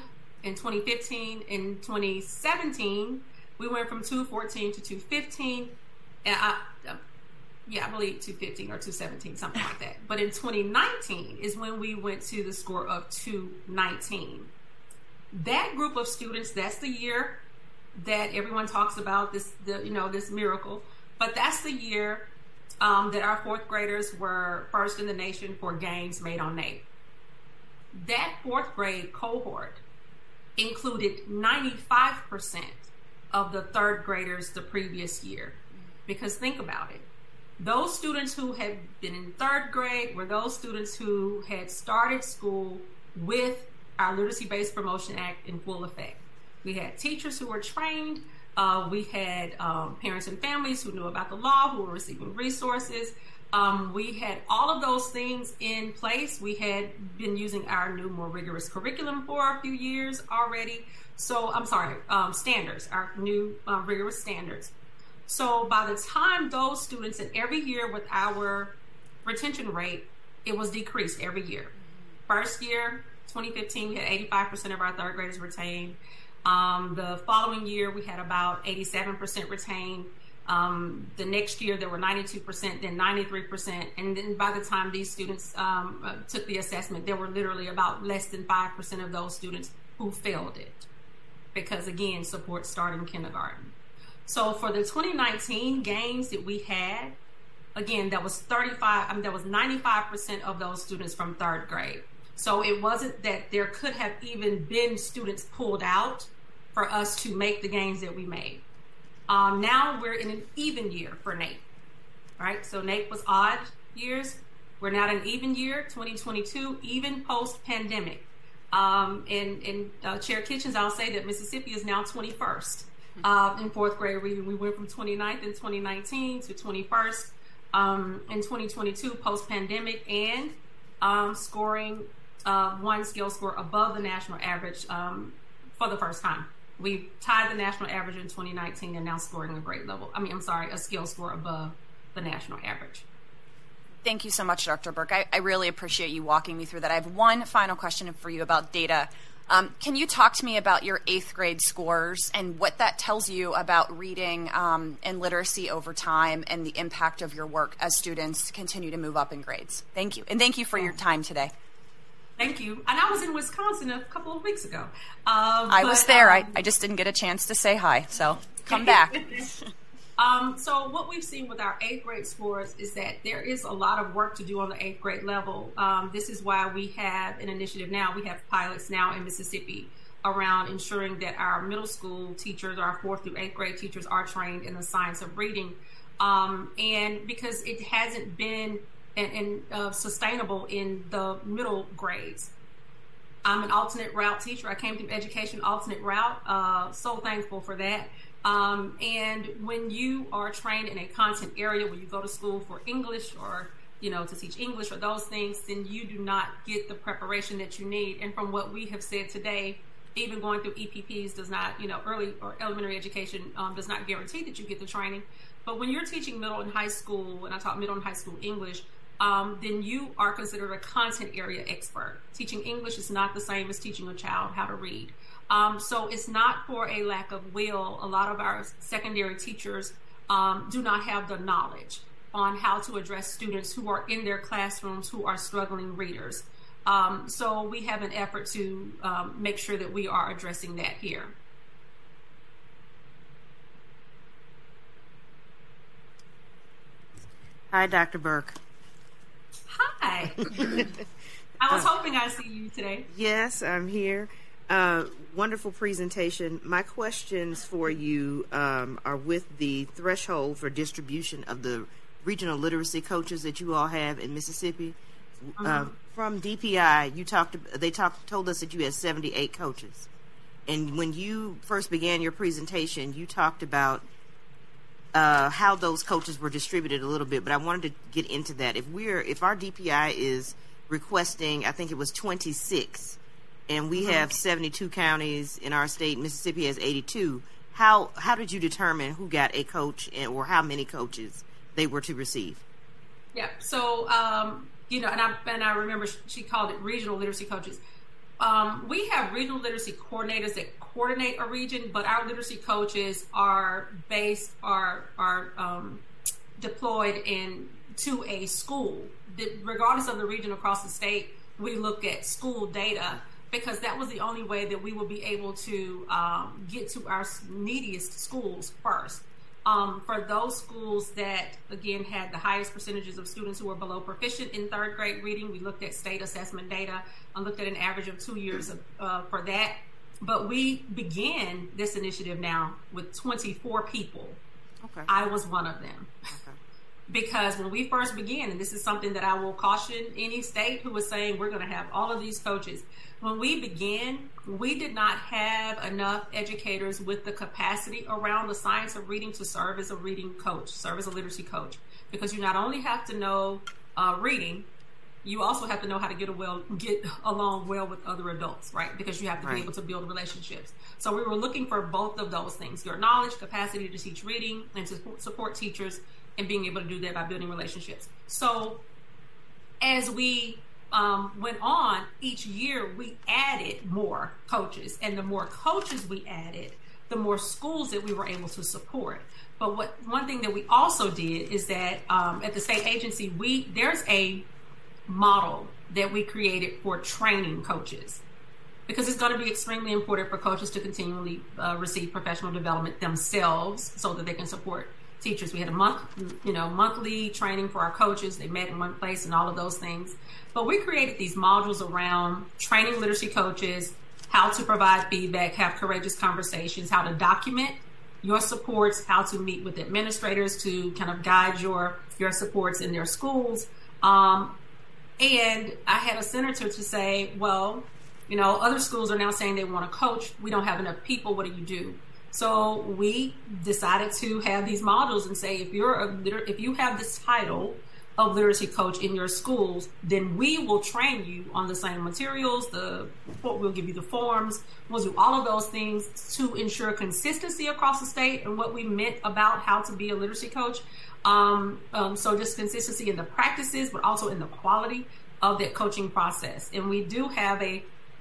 in twenty fifteen. In twenty seventeen, we went from two fourteen to two fifteen. And I, uh, yeah, I believe two fifteen or two seventeen, something like that. But in twenty nineteen is when we went to the score of two nineteen. That group of students, that's the year that everyone talks about, this, the, you know, this miracle. But that's the year um, that our fourth graders were first in the nation for gains made on NAEP. That fourth grade cohort included ninety-five percent of the third graders the previous year. Because think about it. Those students who had been in third grade were those students who had started school with our Literacy-Based Promotion Act in full effect. We had teachers who were trained. Uh, we had um, parents and families who knew about the law, who were receiving resources. Um, we had all of those things in place. We had been using our new, more rigorous curriculum for a few years already. So, I'm sorry, um, standards, our new uh, rigorous standards. So by the time those students, and every year with our retention rate, it was decreased every year. First year, twenty fifteen, we had eighty-five percent of our third graders retained. Um, the following year, we had about eighty-seven percent retained. Um, the next year, there were ninety-two percent, then ninety-three percent. And then by the time these students um, uh, took the assessment, there were literally about less than five percent of those students who failed it. Because again, support started in kindergarten. So for the twenty nineteen gains that we had, again, that was thirty-five, I mean, that was ninety-five percent of those students from third grade. So it wasn't that there could have even been students pulled out for us to make the gains that we made. Um, now we're in an even year for NAEP, right? So NAEP was odd years. We're now in an even year, twenty twenty-two, even post-pandemic. Um, and and uh, Chair Kitchens, I'll say that Mississippi is now twenty-first uh, in fourth grade reading. We went from twenty-ninth in twenty nineteen to twenty-first um, in twenty twenty-two post-pandemic, and um, scoring uh, one scale score above the national average um, for the first time. We tied the national average in twenty nineteen and now scoring a grade level. I mean, I'm sorry, a scale score above the national average. Thank you so much, Doctor Burke. I, I really appreciate you walking me through that. I have one final question for you about data. Um, can you talk to me about your eighth grade scores and what that tells you about reading um, and literacy over time and the impact of your work as students continue to move up in grades? Thank you. And thank you for your time today. Thank you. And I was in Wisconsin a couple of weeks ago. Uh, I but, was there. Um, I, I just didn't get a chance to say hi. So come back. Um, so what we've seen with our eighth grade scores is that there is a lot of work to do on the eighth grade level. Um, this is why we have an initiative now. We have pilots now in Mississippi around ensuring that our middle school teachers, our fourth through eighth grade teachers, are trained in the science of reading. Um, and because it hasn't been an, an, uh, sustainable in the middle grades. I'm an alternate route teacher. I came through education alternate route. Uh, so thankful for that. Um, and when you are trained in a content area, when you go to school for English or, you know, to teach English or those things, then you do not get the preparation that you need. And from what we have said today, even going through E P Ps does not, you know, early or elementary education um, does not guarantee that you get the training. But when you're teaching middle and high school, when I taught middle and high school English, um, then you are considered a content area expert. Teaching English is not the same as teaching a child how to read. Um, so it's not for a lack of will. A lot of our secondary teachers um, do not have the knowledge on how to address students who are in their classrooms who are struggling readers. Um, so we have an effort to um, make sure that we are addressing that here. Hi, Doctor Burke. Hi. I was hoping I'd see you today. Yes, I'm here. Uh, wonderful presentation. My questions for you um, are with the threshold for distribution of the regional literacy coaches that you all have in Mississippi. Uh-huh. Uh, from D P I, you talked. They talked told us that you had seventy-eight coaches, and when you first began your presentation, you talked about uh, how those coaches were distributed a little bit. But I wanted to get into that. If we're if our D P I is requesting, I think it was twenty-six. And we have seventy-two counties in our state. Mississippi has eighty-two. How how did you determine who got a coach and, or how many coaches they were to receive? Yeah. So um, you know, and I and I remember she called it regional literacy coaches. Um, we have regional literacy coordinators that coordinate a region, but our literacy coaches are based, are are um, deployed in to a school. Regardless of the region across the state, we look at school data because that was the only way that we would be able to um, get to our neediest schools first. Um, for those schools that, again, had the highest percentages of students who were below proficient in third grade reading, we looked at state assessment data and looked at an average of two years of, uh, for that. But we began this initiative now with twenty-four people. Okay. I was one of them. Okay. Because when we first began, and this is something that I will caution any state who is saying we're going to have all of these coaches, when we began, we did not have enough educators with the capacity around the science of reading to serve as a reading coach, serve as a literacy coach. Because you not only have to know uh, reading, you also have to know how to get, a well, get along well with other adults, right? Because you have to right. be able to build relationships. So we were looking for both of those things, your knowledge, capacity to teach reading, and to support teachers, and being able to do that by building relationships. So as we um, went on, each year we added more coaches. And the more coaches we added, the more schools that we were able to support. But what one thing that we also did is that um, at the state agency, we there's a model that we created for training coaches. Because it's going to be extremely important for coaches to continually uh, receive professional development themselves so that they can support teachers. We had a month, you know, monthly training for our coaches. They met in one place and all of those things. But we created these modules around training literacy coaches, how to provide feedback, have courageous conversations, how to document your supports, how to meet with administrators to kind of guide your, your supports in their schools. Um, and I had a senator to say, well, you know, other schools are now saying they want to coach. We don't have enough people. What do you do? So we decided to have these modules and say, if you're a liter- if you have this title of literacy coach in your schools, then we will train you on the same materials. The we'll give you the forms. We'll do all of those things to ensure consistency across the state and what we meant about how to be a literacy coach. Um, um, so just consistency in the practices, but also in the quality of that coaching process. And we do have a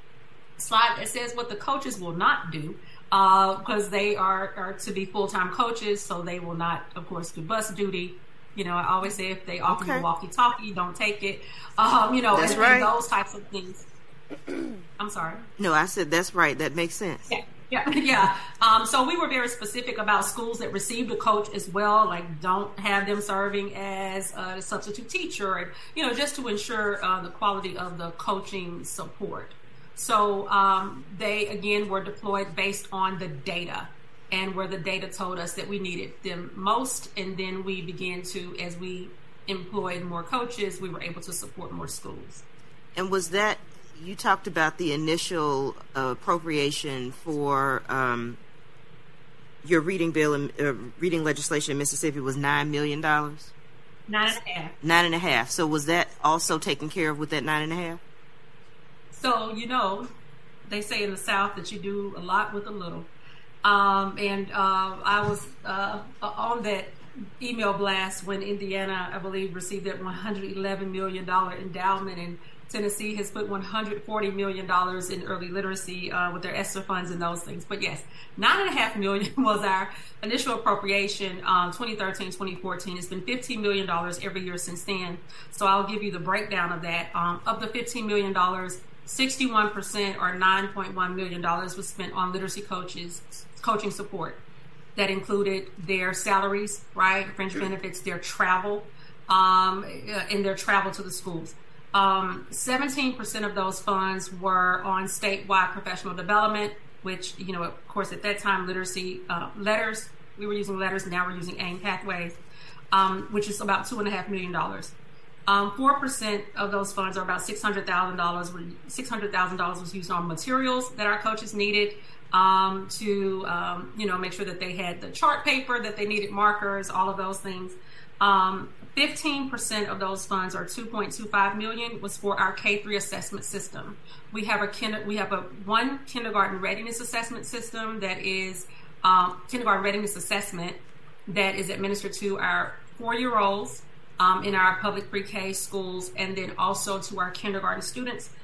slide that says what the coaches will not do. Because uh, they are, are to be full-time coaches, so they will not, of course, do bus duty. You know, I always say if they offer okay. you walkie-talkie, don't take it. Um, you know, that's and, right. and those types of things. I'm sorry. No, I said that's right. That makes sense. Yeah, yeah, yeah. Um, so we were very specific about schools that received a coach as well. Like, don't have them serving as a substitute teacher, and you know, just to ensure uh, the quality of the coaching support. So um, they, again, were deployed based on the data and where the data told us that we needed them most. And then we began to, as we employed more coaches, we were able to support more schools. And was that, you talked about the initial uh, appropriation for um, your reading bill and uh, reading legislation in Mississippi was nine million dollars? Nine and a half. Nine and a half. So was that also taken care of with that nine and a half? So, you know, they say in the South that you do a lot with a little. Um, and uh, I was uh, on that email blast when Indiana, I believe, received that one hundred eleven million dollars endowment, and Tennessee has put one hundred forty million dollars in early literacy uh, with their ESSER funds and those things. But yes, nine and a half million was our initial appropriation, um, twenty thirteen, twenty fourteen. It's been fifteen million dollars every year since then. So I'll give you the breakdown of that. Um, of the fifteen million dollars, sixty-one percent or nine point one million dollars was spent on literacy coaches, coaching support. That included their salaries, right, fringe benefits, their travel, um, and their travel to the schools. Um, seventeen percent of those funds were on statewide professional development, which, you know, of course, at that time, literacy uh, letters, we were using letters, now we're using AIM Pathways, um, which is about two point five million dollars. Um, four percent of those funds, are about six hundred thousand dollars, six hundred thousand dollars was used on materials that our coaches needed um, to, um, you know, make sure that they had the chart paper, that they needed markers, all of those things. Um, fifteen percent of those funds, or two point two five million dollars, was for our K three assessment system. We have a kinder, we have a one kindergarten readiness assessment system that is um, kindergarten readiness assessment that is administered to our four-year-olds um, in our public pre-K schools, and then also to our kindergarten students.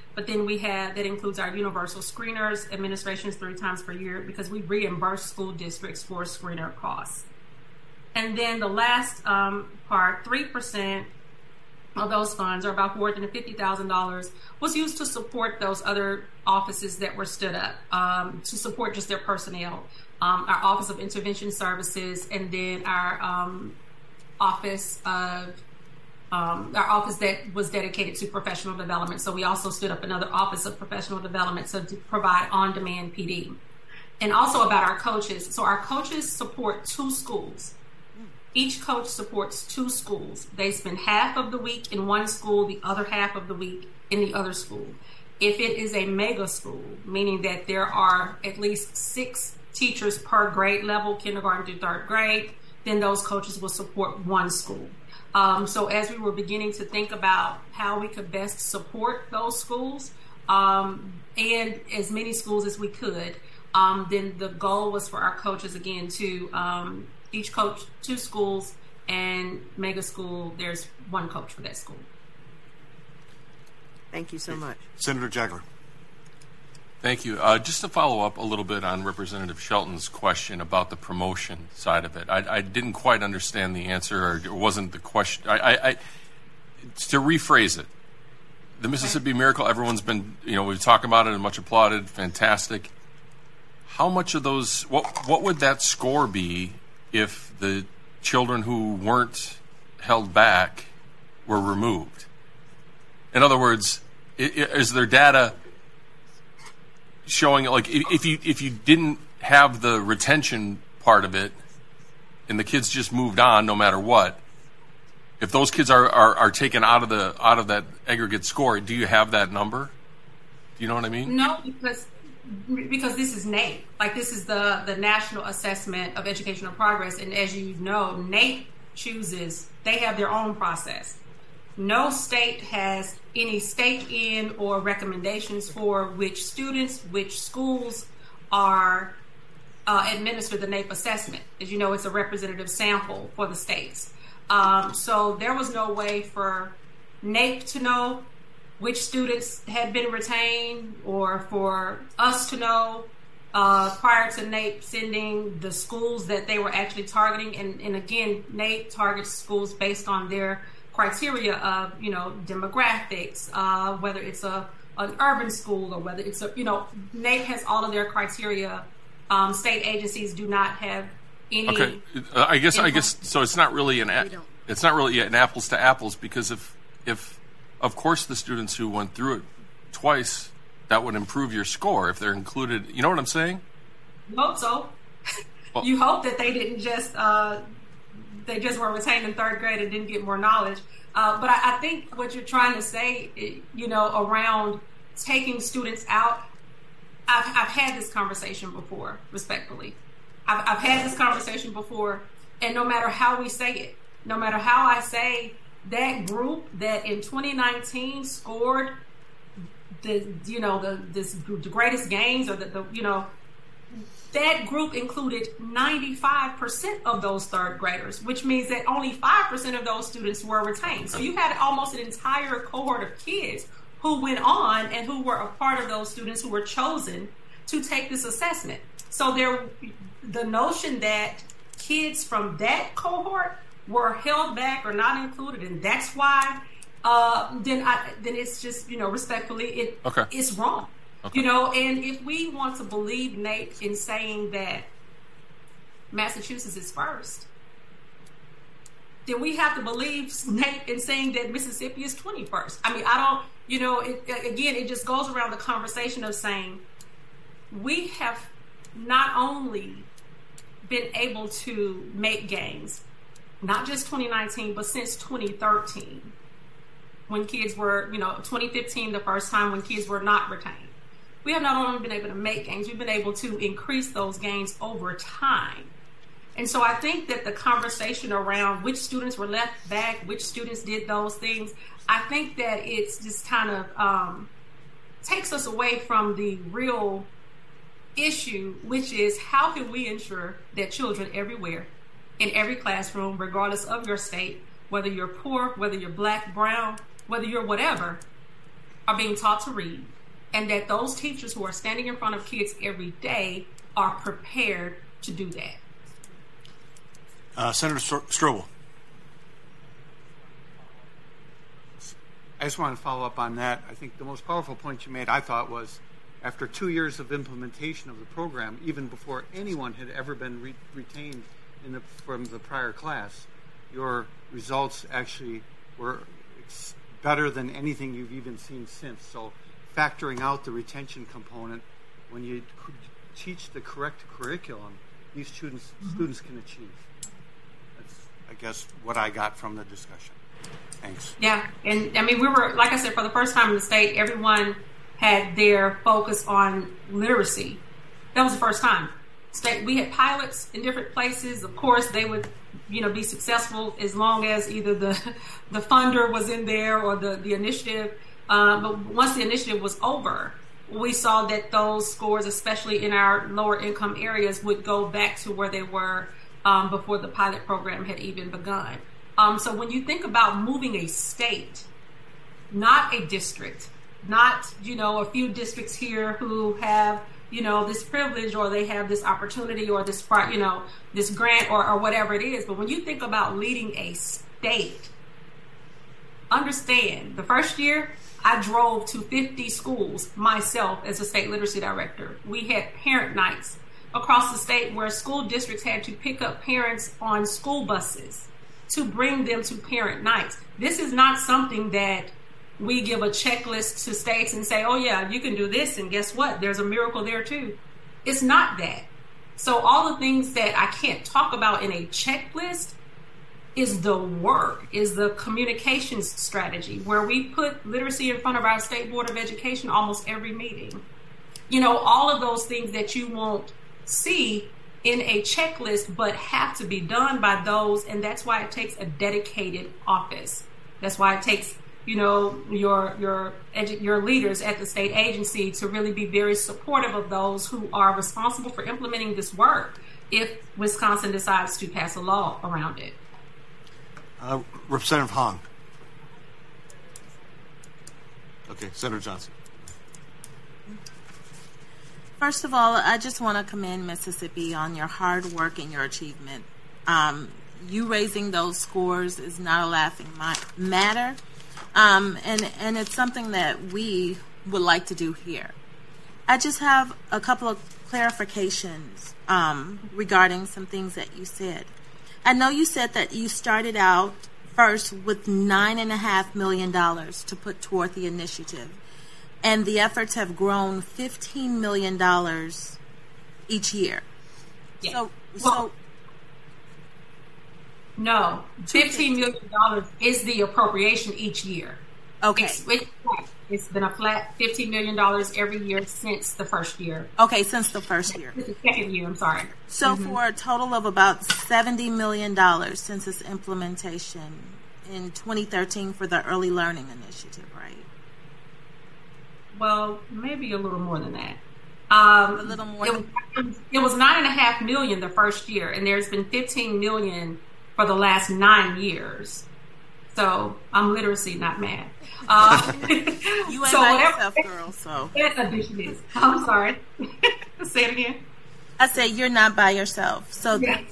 But then we have, that includes our universal screeners, administrations three times per year, because we reimburse school districts for screener costs. And then the last um, part, three percent of those funds, or about four hundred fifty thousand dollars, was used to support those other offices that were stood up, um, to support just their personnel. Um, our Office of Intervention Services, and then our um, Office of Um, our office that was dedicated to professional development. So we also stood up another office of professional development so to provide on-demand P D. And also about our coaches. So our coaches support two schools. Each coach supports two schools. They spend half of the week in one school, the other half of the week in the other school. If it is a mega school, meaning that there are at least six teachers per grade level, kindergarten through third grade, then those coaches will support one school. Um, so as we were beginning to think about how we could best support those schools, um, and as many schools as we could, um, then the goal was for our coaches, again, to um, each coach two schools, and mega school, there's one coach for that school. Thank you so much. Senator Jagler. Thank you. Uh, just to follow up a little bit on Representative Shelton's question about the promotion side of it, I, I didn't quite understand the answer, or it wasn't the question. I, I, I, to rephrase it, the Mississippi Miracle, everyone's been, you know, we've talked about it and much applauded, fantastic. How much of those, what, what would that score be if the children who weren't held back were removed? In other words, is there data showing, like, if you if you didn't have the retention part of it and the kids just moved on no matter what, if those kids are, are, are taken out of the out of that aggregate score, do you have that number? Do you know what I mean? No, because because this is NAEP. Like, this is the the National Assessment of Educational Progress, and as you know, NAEP chooses, they have their own process. No state has any stake in or recommendations for which students, which schools are uh, administer the NAEP assessment. As you know, it's a representative sample for the states. Um, so there was no way for NAEP to know which students had been retained, or for us to know uh, prior to NAEP sending the schools that they were actually targeting. And, and again, NAEP targets schools based on their criteria of, you know, demographics, uh, whether it's a an urban school or whether it's a, you know, NAEP has all of their criteria. Um, state agencies do not have any. Okay, uh, I guess I guess so. It's not really an a- it's not really an apples to apples, because if if of course the students who went through it twice, that would improve your score if they're included. You know what I'm saying? You hope so. Well, you hope that they didn't just. Uh, They just were retained in third grade and didn't get more knowledge. Uh, but I, I think what you're trying to say, you know, around taking students out, I've, I've had this conversation before, respectfully. I've, I've had this conversation before, and no matter how we say it, no matter how I say that group that in twenty nineteen scored the, you know, the, this, the greatest gains, or the, the you know, that group included ninety-five percent of those third graders, which means that only five percent of those students were retained. So you had almost an entire cohort of kids who went on and who were a part of those students who were chosen to take this assessment. So there, the notion that kids from that cohort were held back or not included, and that's why, uh, then I, then it's just, you know, respectfully, it okay. it's wrong. Okay. You know, and if we want to believe NAEP in saying that Massachusetts is first, then we have to believe NAEP in saying that Mississippi is twenty-first. I mean, I don't, you know, it, again, it just goes around the conversation of saying we have not only been able to make gains, not just twenty nineteen, but since twenty thirteen, when kids were, you know, twenty fifteen, the first time when kids were not retained. We have not only been able to make gains, we've been able to increase those gains over time. And so I think that the conversation around which students were left back, which students did those things, I think that it's just kind of um, takes us away from the real issue, which is how can we ensure that children everywhere, in every classroom, regardless of your state, whether you're poor, whether you're black, brown, whether you're whatever, are being taught to read, and that those teachers who are standing in front of kids every day are prepared to do that. Uh, Senator Strobel. I just want to follow up on that. I think the most powerful point you made, I thought, was after two years of implementation of the program, even before anyone had ever been re- retained in the, from the prior class, your results actually were ex- better than anything you've even seen since. So factoring out the retention component, when you c- teach the correct curriculum, these students mm-hmm. students can achieve. That's, I guess, what I got from the discussion. Thanks. Yeah, and I mean, we were, like I said, for the first time in the state, everyone had their focus on literacy. That was the first time. State, we had pilots in different places. Of course, they would, you know, be successful as long as either the the funder was in there or the the initiative. Um, but once the initiative was over, we saw that those scores, especially in our lower income areas, would go back to where they were um, before the pilot program had even begun. Um, so when you think about moving a state, not a district, not, you know, a few districts here who have, you know, this privilege or they have this opportunity or this, you know, this grant or, or whatever it is. But when you think about leading a state, understand the first year I drove to fifty schools myself as a state literacy director. We had parent nights across the state where school districts had to pick up parents on school buses to bring them to parent nights. This is not something that we give a checklist to states and say, oh yeah, you can do this, and guess what? There's a miracle there too. It's not that. So all the things that I can't talk about in a checklist is the work, is the communications strategy, where we put literacy in front of our State Board of Education almost every meeting. You know, all of those things that you won't see in a checklist, but have to be done by those, and that's why it takes a dedicated office. That's why it takes, you know, your your edu- your leaders at the state agency to really be very supportive of those who are responsible for implementing this work if Wisconsin decides to pass a law around it. Uh, Representative Hong. Okay, Senator Johnson. First of all, I just want to commend Mississippi on your hard work and your achievement. Um, you raising those scores is not a laughing matter, um, and, and it's something that we would like to do here. I just have a couple of clarifications um, regarding some things that you said. I know you said that you started out first with nine point five million dollars to put toward the initiative, and the efforts have grown fifteen million dollars each year. Yeah. So, well, so no, fifteen million dollars is the appropriation each year. Okay. It's, it's been a flat fifteen million dollars every year since the first year. Okay, since the first year. Since the second year, I'm sorry. So mm-hmm. for a total of about seventy million dollars since its implementation in twenty thirteen for the Early Learning Initiative, right? Well, maybe a little more than that. Um, a little more. It, than- was, it was nine and a half million the first year, and there's been fifteen million for the last nine years. So I'm literacy, not math. Uh, you ain't so by whatever yourself, girl. So that addition is. I'm sorry. Say it again. I say you're not by yourself. So Yes.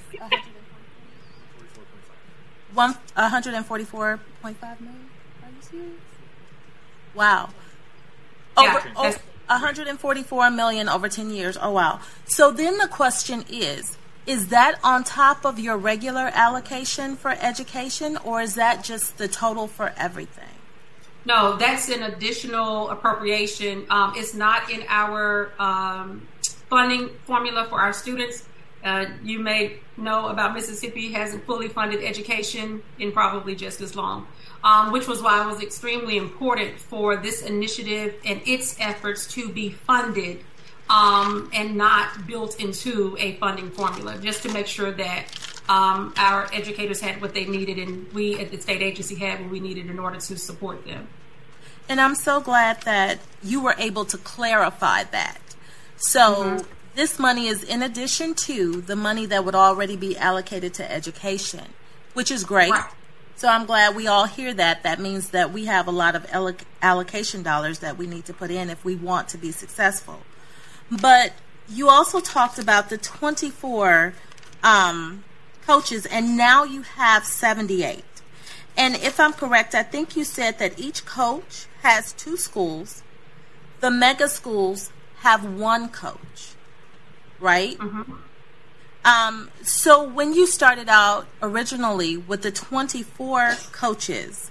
one one hundred forty-four point five million. Are you serious? Wow. Yeah, Over, over one hundred forty-four million over ten years. Oh wow. So then the question is, is that on top of your regular allocation for education, or is that just the total for everything? No, that's an additional appropriation. Um, it's not in our um, funding formula for our students. Uh, you may know about Mississippi hasn't fully funded education in probably just as long, um, which was why it was extremely important for this initiative and its efforts to be funded um, and not built into a funding formula, just to make sure that um, our educators had what they needed and we at the state agency had what we needed in order to support them. And I'm so glad that you were able to clarify that. So mm-hmm. this money is in addition to the money that would already be allocated to education, which is great. Right. So I'm glad we all hear that. That means that we have a lot of alloc- allocation dollars that we need to put in if we want to be successful. But you also talked about the twenty-four um, coaches, and now you have seventy-eight. And if I'm correct, I think you said that each coach has two schools. The mega schools have one coach, right? Mm-hmm. Um, so when you started out originally with the twenty-four coaches,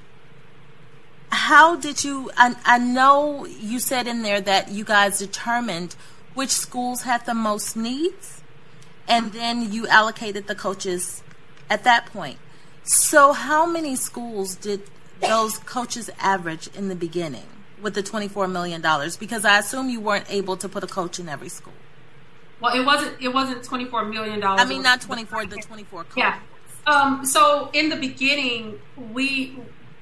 how did you, I, I know you said in there that you guys determined which schools had the most needs, and then you allocated the coaches at that point. So how many schools did those coaches average in the beginning with the twenty-four million dollars? Because I assume you weren't able to put a coach in every school. Well, it wasn't. It wasn't twenty-four million dollars. I mean, not twenty-four. The twenty-four coaches. Yeah. Um, so in the beginning, we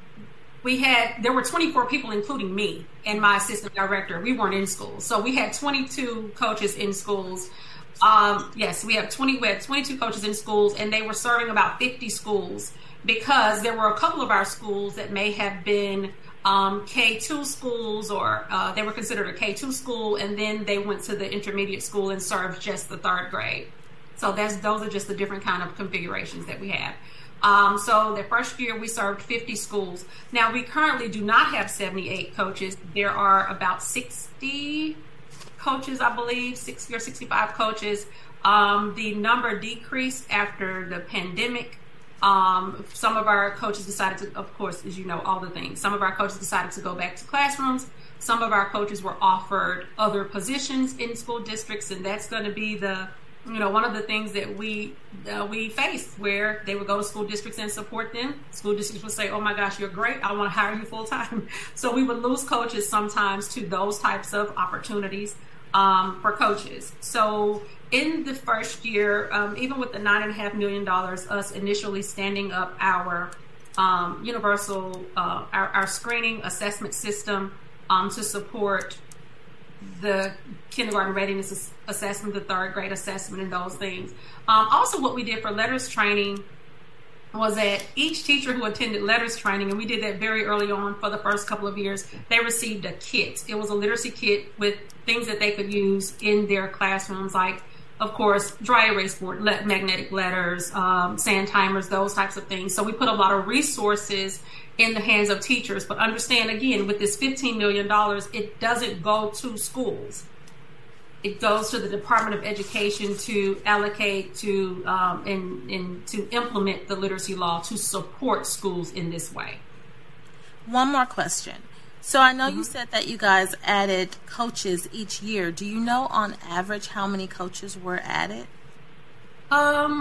we had there were twenty-four people, including me and my assistant director. We weren't in schools, so we had twenty-two coaches in schools. Um, yes, we have twenty. We had twenty-two coaches in schools, and they were serving about fifty schools because there were a couple of our schools that may have been Um, K two schools, or uh, they were considered a K two school, and then they went to the intermediate school and served just the third grade. So that's those are just the different kind of configurations that we have. Um, so the first year we served fifty schools. Now we currently do not have seventy-eight coaches. There are about sixty coaches, I believe, sixty or sixty-five coaches. Um, the number decreased after the pandemic. Um, some of our coaches decided to, of course, as you know, all the things. Some of our coaches decided to go back to classrooms. Some of our coaches were offered other positions in school districts, and that's going to be the, you know, one of the things that we uh, we faced, where they would go to school districts and support them. School districts would say, "Oh my gosh, you're great. I want to hire you full time." So we would lose coaches sometimes to those types of opportunities um, for coaches. So in the first year, um, even with the nine and a half million dollars, us initially standing up our um, universal, uh, our, our screening assessment system um, to support the kindergarten readiness assessment, the third grade assessment, and those things. Um, also, what we did for letters training was that each teacher who attended letters training, and we did that very early on for the first couple of years, they received a kit. It was a literacy kit with things that they could use in their classrooms, like, of course, dry erase board, le- magnetic letters, um, sand timers, those types of things. So we put a lot of resources in the hands of teachers. But understand, again, with this fifteen million dollars, it doesn't go to schools. It goes to the Department of Education to allocate to um, and, and to implement the literacy law to support schools in this way. One more question. So I know Mm-hmm. you said that you guys added coaches each year. Do you know on average how many coaches were added? Um,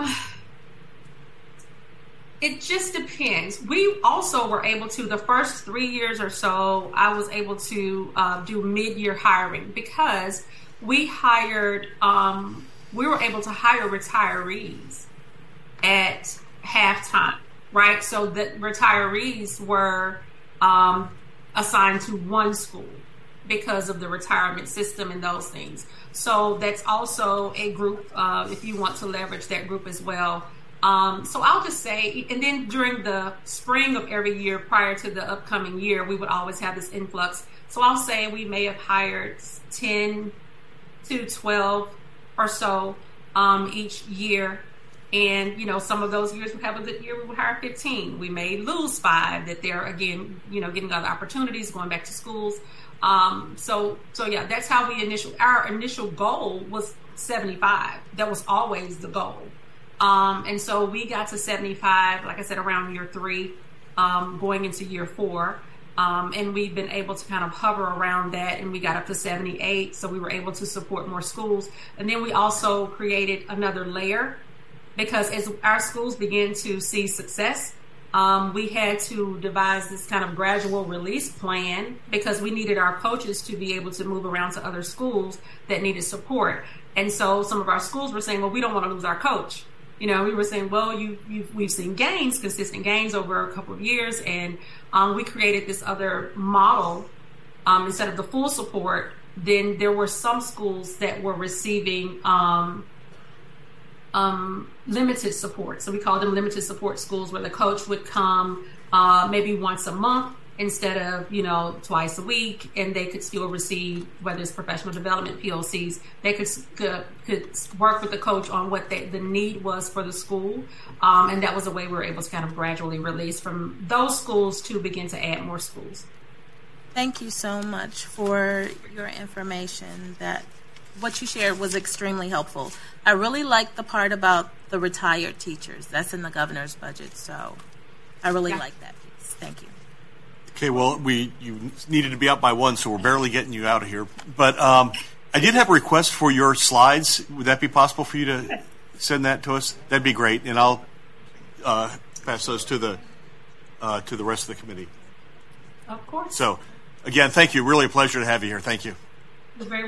it just depends. We also were able to, the first three years or so, I was able to uh, do mid-year hiring because we hired, um, we were able to hire retirees at halftime, right? So the retirees were um, assigned to one school because of the retirement system and those things. So that's also a group, uh, if you want to leverage that group as well. Um, so I'll just say, and then during the spring of every year prior to the upcoming year, we would always have this influx. So I'll say we may have hired ten to twelve or so um, each year. And, you know, some of those years we have a good year, we would hire fifteen. We may lose five that they're, again, you know, getting other opportunities, going back to schools. Um, so, so yeah, that's how we initial, our initial goal was seventy-five. That was always the goal. Um, and so we got to seventy-five, like I said, around year three, um, going into year four. Um, and we've been able to kind of hover around that, and we got up to seventy-eight. So we were able to support more schools. And then we also created another layer, because as our schools began to see success, um, we had to devise this kind of gradual release plan because we needed our coaches to be able to move around to other schools that needed support. And so some of our schools were saying, well, we don't want to lose our coach. You know, we were saying, well, you, you've, we've seen gains, consistent gains over a couple of years. And um, we created this other model. Um, instead of the full support, then there were some schools that were receiving um, um, limited support. So we call them limited support schools, where the coach would come uh, maybe once a month instead of, you know, twice a week, and they could still receive, whether it's professional development, P O Cs, they could could, could work with the coach on what they, the need was for the school. Um, and that was a way we were able to kind of gradually release from those schools to begin to add more schools. Thank you so much for your information. That what you shared was extremely helpful. I really like the part about the retired teachers. That's in the governor's budget, so I really Yeah. like that piece. Thank you. Okay, well, we you needed to be out by one, so we're barely getting you out of here. But um, I did have a request for your slides. Would that be possible for you to send that to us? That'd be great, and I'll uh, pass those to the uh, to the rest of the committee. Of course. So, again, thank you. Really a pleasure to have you here. Thank you. You're very